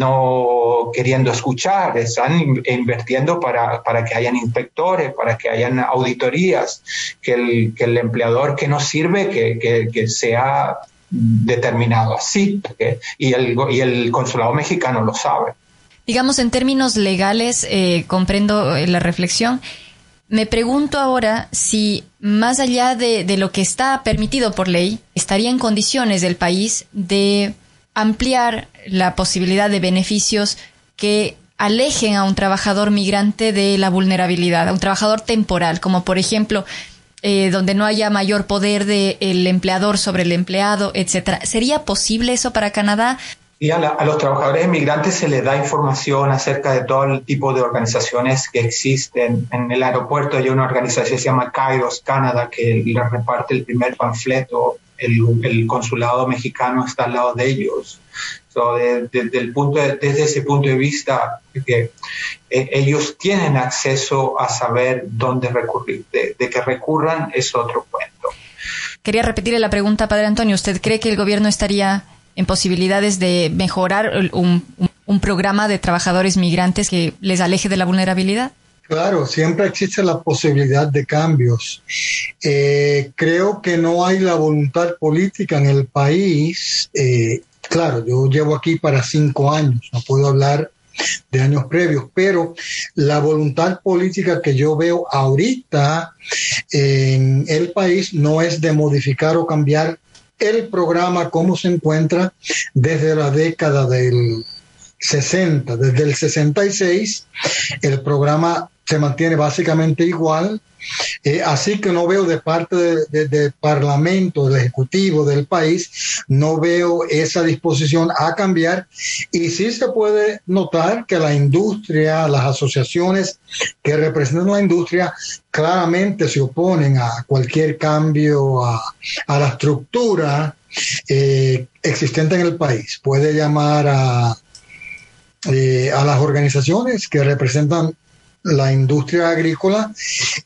no queriendo escuchar, están invirtiendo para, para que hayan inspectores, para que hayan auditorías, que el, que el empleador que no sirve, que, que, que sea determinado así, porque, y, el, y el consulado mexicano lo sabe. Digamos, en términos legales, eh, comprendo la reflexión. Me pregunto ahora si, más allá de, de lo que está permitido por ley, estaría en condiciones del país de ampliar la posibilidad de beneficios que alejen a un trabajador migrante de la vulnerabilidad, a un trabajador temporal, como por ejemplo, eh, donde no haya mayor poder del empleador sobre el empleado, etcétera. ¿Sería posible eso para Canadá? Y a, la, a los trabajadores inmigrantes se les da información acerca de todo el tipo de organizaciones que existen. En el aeropuerto hay una organización que se llama Kairos Canada que les reparte el primer panfleto. El, el consulado mexicano está al lado de ellos. So, de, de, del punto de, desde ese punto de vista, que eh, ellos tienen acceso a saber dónde recurrir. De, de que recurran es otro cuento. Quería repetirle la pregunta, Padre Antonio. ¿Usted cree que el gobierno estaría en posibilidades de mejorar un, un, un programa de trabajadores migrantes que les aleje de la vulnerabilidad? Claro, siempre existe la posibilidad de cambios. Eh, creo que no hay la voluntad política en el país. Eh, claro, yo llevo aquí para cinco años, no puedo hablar de años previos, pero la voluntad política que yo veo ahorita en el país no es de modificar o cambiar el programa como se encuentra desde la década del sesenta. Desde el sesenta y seis el programa se mantiene básicamente igual, eh, así que no veo de parte del de, de Parlamento, del Ejecutivo del país, no veo esa disposición a cambiar, y sí se puede notar que la industria, las asociaciones que representan la industria claramente se oponen a cualquier cambio a, a la estructura eh, existente en el país. Puede llamar a, eh, a las organizaciones que representan la industria agrícola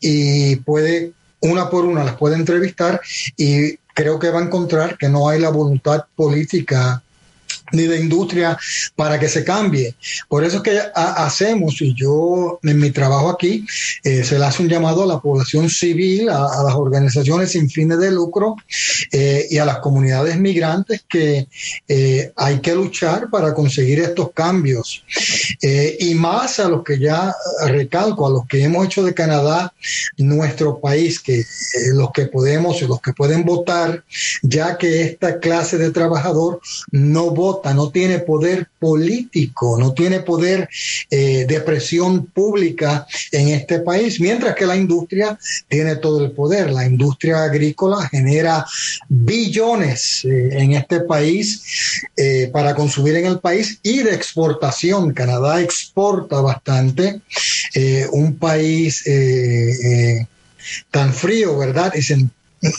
y puede, una por una, las puede entrevistar y creo que va a encontrar que no hay la voluntad política ni de industria para que se cambie. Por eso es que ha, hacemos, y yo en mi trabajo aquí, eh, se le hace un llamado a la población civil, a, a las organizaciones sin fines de lucro eh, y a las comunidades migrantes que eh, hay que luchar para conseguir estos cambios. Eh, y más a los que ya recalco, a los que hemos hecho de Canadá nuestro país, que eh, los que podemos y los que pueden votar, ya que esta clase de trabajador no vota, no tiene poder político, no tiene poder eh, de presión pública en este país, mientras que la industria tiene todo el poder. La industria agrícola genera billones eh, en este país eh, para consumir en el país y de exportación. Canadá exporta bastante, eh, un país eh, eh, tan frío, ¿verdad? Y se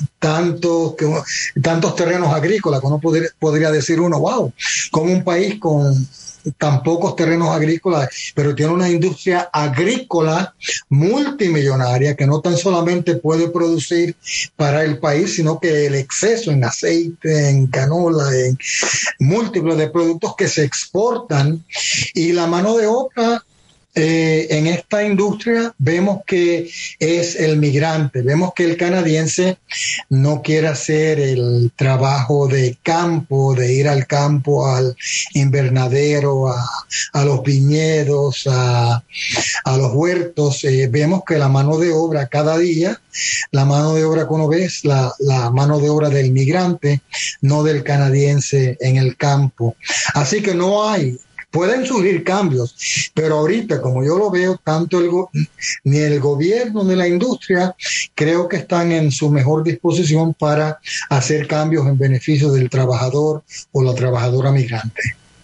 tanto que tantos terrenos agrícolas que uno podría, podría decir uno, wow, como un país con tan pocos terrenos agrícolas, pero tiene una industria agrícola multimillonaria que no tan solamente puede producir para el país, sino que el exceso en aceite, en canola, en múltiples de productos que se exportan, y la mano de obra Eh, en esta industria vemos que es el migrante, vemos que el canadiense no quiere hacer el trabajo de campo, de ir al campo, al invernadero, a, a los viñedos, a, a los huertos. Eh, vemos que la mano de obra cada día, la mano de obra que uno ve es la, la mano de obra del migrante, no del canadiense en el campo. Así que no hay... Pueden surgir cambios, pero ahorita, como yo lo veo, tanto el go- ni el gobierno ni la industria creo que están en su mejor disposición para hacer cambios en beneficio del trabajador o la trabajadora migrante.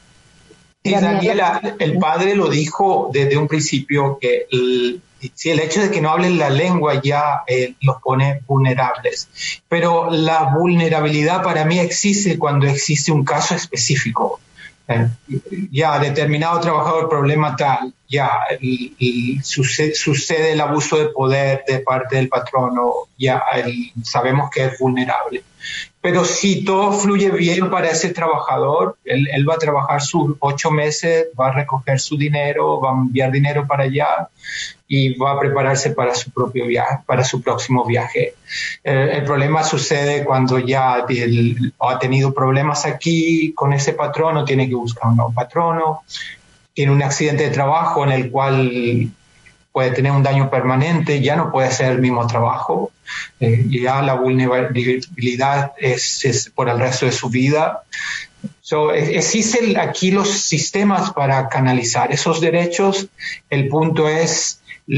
Y Daniela, el padre lo dijo desde un principio, que el, si el hecho de que no hablen la lengua ya eh, los pone vulnerables, pero la vulnerabilidad para mí existe cuando existe un caso específico. Eh, ya determinado trabajador, problema tal, ya el, el, sucede, sucede el abuso de poder de parte del patrono, ya el, sabemos que es vulnerable. Pero si todo fluye bien para ese trabajador, él, él va a trabajar sus ocho meses, va a recoger su dinero, va a enviar dinero para allá y va a prepararse para su propio viaje, para su próximo viaje. Eh, el problema sucede cuando ya él ha tenido problemas aquí con ese patrono, tiene que buscar un nuevo patrono, tiene un accidente de trabajo en el cual puede tener un daño permanente, ya no puede hacer el mismo trabajo, eh, ya la vulnerabilidad es, es por el resto de su vida. So, existen aquí los sistemas para canalizar esos derechos. El punto es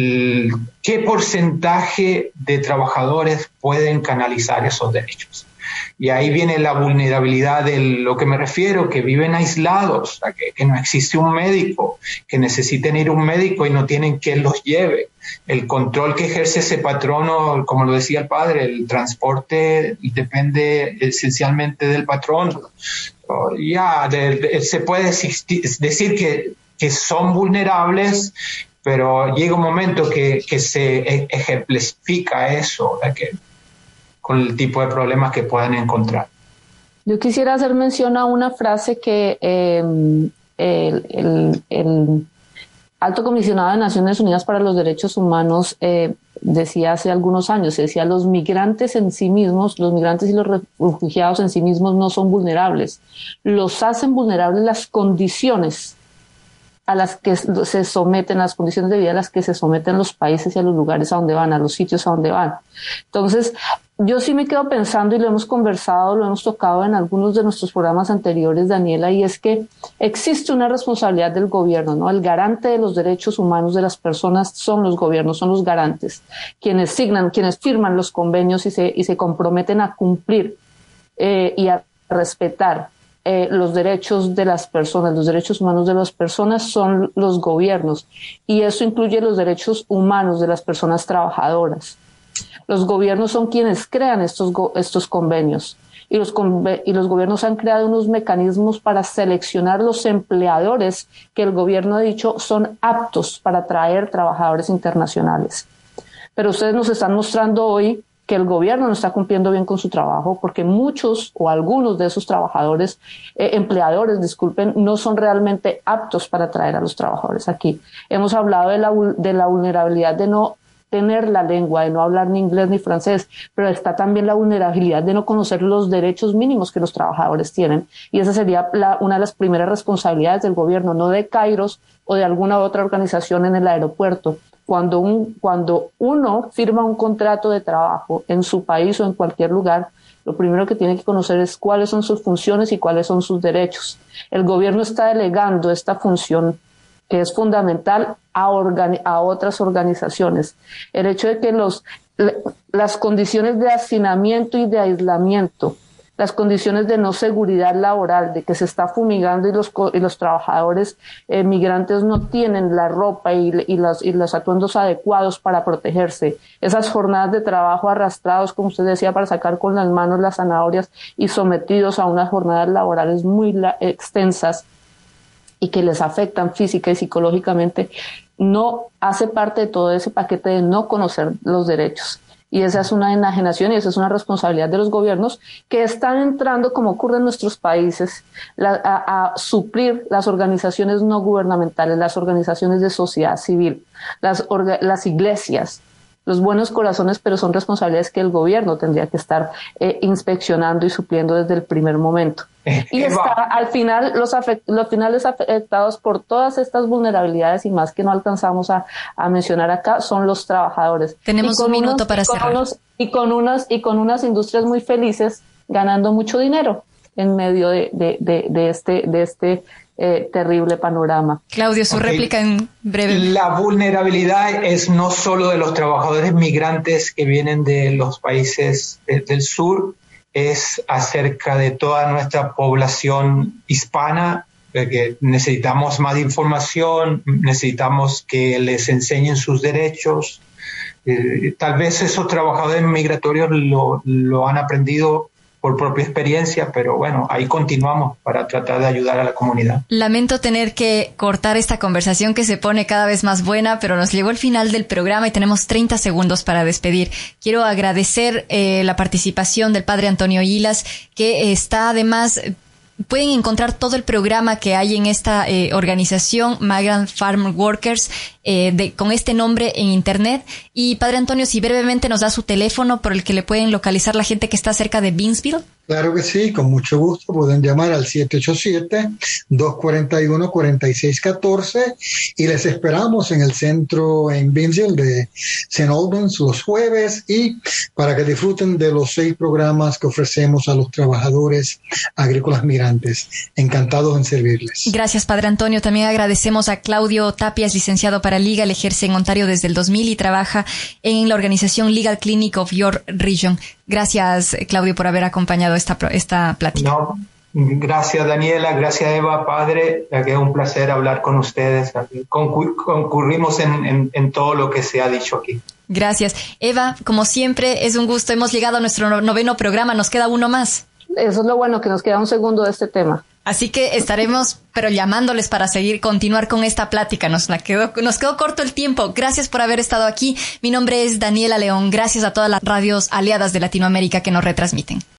qué porcentaje de trabajadores pueden canalizar esos derechos. Y ahí viene la vulnerabilidad de lo que me refiero, que viven aislados, que, que no existe un médico, que necesiten ir a un médico y no tienen quien los lleve. El control que ejerce ese patrono, como lo decía el padre, el transporte depende esencialmente del patrono. Ya, de, de, se puede existir, decir que, que son vulnerables, pero llega un momento que, que se ejemplifica eso, ¿verdad? Que con el tipo de problemas que puedan encontrar. Yo quisiera hacer mención a una frase que eh, el, el, el Alto Comisionado de Naciones Unidas para los Derechos Humanos eh, decía hace algunos años, decía: los migrantes en sí mismos, los migrantes y los refugiados en sí mismos no son vulnerables, los hacen vulnerables las condiciones a las que se someten, las condiciones de vida a las que se someten los países y a los lugares a donde van, a los sitios a donde van. Entonces, yo sí me quedo pensando, y lo hemos conversado, lo hemos tocado en algunos de nuestros programas anteriores, Daniela, y es que existe una responsabilidad del gobierno, ¿no? El garante de los derechos humanos de las personas son los gobiernos, son los garantes, quienes signan, quienes firman los convenios y se, y se comprometen a cumplir eh, y a respetar Eh, los derechos de las personas, los derechos humanos de las personas son los gobiernos, y eso incluye los derechos humanos de las personas trabajadoras. Los gobiernos son quienes crean estos, go- estos convenios, y los, conve- y los gobiernos han creado unos mecanismos para seleccionar los empleadores que el gobierno ha dicho son aptos para traer trabajadores internacionales. Pero ustedes nos están mostrando hoy que el gobierno no está cumpliendo bien con su trabajo, porque muchos o algunos de esos trabajadores, eh, empleadores, disculpen, no son realmente aptos para traer a los trabajadores aquí. Hemos hablado de la, de la vulnerabilidad de no tener la lengua, de no hablar ni inglés ni francés, pero está también la vulnerabilidad de no conocer los derechos mínimos que los trabajadores tienen. Y esa sería la, una de las primeras responsabilidades del gobierno, no de Kairos o de alguna otra organización en el aeropuerto. Cuando, un, cuando uno firma un contrato de trabajo en su país o en cualquier lugar, lo primero que tiene que conocer es cuáles son sus funciones y cuáles son sus derechos. El gobierno está delegando esta función, que es fundamental, a, organi- a otras organizaciones. El hecho de que los, las condiciones de hacinamiento y de aislamiento, las condiciones de no seguridad laboral, de que se está fumigando y los, y los trabajadores eh, migrantes no tienen la ropa y, y, los, y los atuendos adecuados para protegerse. Esas jornadas de trabajo arrastrados, como usted decía, para sacar con las manos las zanahorias y sometidos a unas jornadas laborales muy la, extensas. y que les afectan física y psicológicamente, no hace parte de todo ese paquete de no conocer los derechos. Y esa es una enajenación y esa es una responsabilidad de los gobiernos que están entrando, como ocurre en nuestros países, la, a, a suplir las organizaciones no gubernamentales, las organizaciones de sociedad civil, las, orga, las iglesias, los buenos corazones, pero son responsabilidades que el gobierno tendría que estar eh, inspeccionando y supliendo desde el primer momento. Y está al final los, afect, los finales afectados por todas estas vulnerabilidades y más que no alcanzamos a, a mencionar acá son los trabajadores. Tenemos un minuto unos, para y con cerrar. Unos, y con unas y con unas industrias muy felices ganando mucho dinero en medio de, de, de, de este de este eh, terrible panorama. Claudio, su okay. réplica en breve. La vulnerabilidad es no solo de los trabajadores migrantes que vienen de los países de, del sur, es acerca de toda nuestra población hispana, que necesitamos más información, necesitamos que les enseñen sus derechos. Eh, tal vez esos trabajadores migratorios lo, lo han aprendido por propia experiencia, pero bueno, ahí continuamos para tratar de ayudar a la comunidad. Lamento tener que cortar esta conversación que se pone cada vez más buena, pero nos llegó el final del programa y tenemos treinta segundos para despedir. Quiero agradecer eh, la participación del padre Antonio Hilas, que está además... Pueden encontrar todo el programa que hay en esta eh, organización, Migrant Farm Workers, eh, de, con este nombre en internet. Y Padre Antonio, si brevemente nos da su teléfono por el que le pueden localizar la gente que está cerca de Beansville. Claro que sí, con mucho gusto. Pueden llamar al siete ocho siete, dos cuatro uno, cuatro seis uno cuatro y les esperamos en el centro en Beansville de Saint Albans los jueves y para que disfruten de los seis programas que ofrecemos a los trabajadores agrícolas migrantes. Encantados en servirles. Gracias, Padre Antonio. También agradecemos a Claudio Tapias, licenciado para Legal, ejerce en Ontario desde el dos mil y trabaja en la organización Legal Clinic of Your Region. Gracias, Claudio, por haber acompañado esta, esta plática. No, gracias, Daniela, gracias, Eva, padre, que es un placer hablar con ustedes. Concur- concurrimos en, en, en todo lo que se ha dicho aquí. Gracias. Eva, como siempre, es un gusto. Hemos llegado a nuestro noveno programa, nos queda uno más. Eso es lo bueno, que nos queda un segundo de este tema. Así que estaremos, pero llamándoles para seguir, continuar con esta plática. Nos la quedó, nos quedó corto el tiempo. Gracias por haber estado aquí. Mi nombre es Daniela León. Gracias a todas las radios aliadas de Latinoamérica que nos retransmiten.